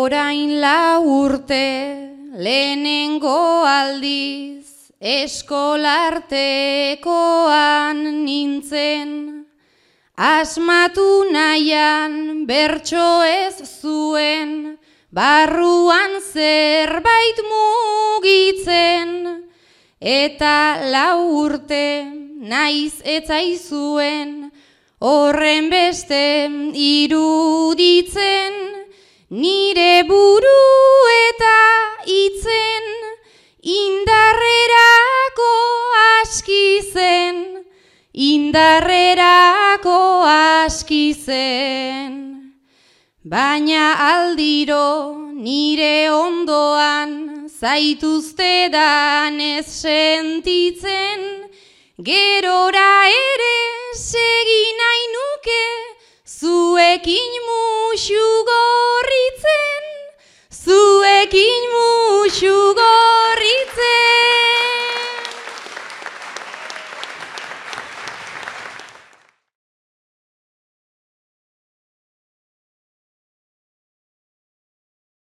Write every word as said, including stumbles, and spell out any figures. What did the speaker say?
Orain lau urte lehenengo aldiz eskolartekoan nintzen, asmatu nahian bertso ez zuen, barruan zerbait mugitzen, eta lau urte naiz etzaizuen, horren beste iruditzen, nire buru eta itzen, indarrerako aski zen, indarrerako aski zen. Baina aldiro nire ondoan zaituztedan ez sentitzen, gerora ere segin nahi nuke zuekin musugo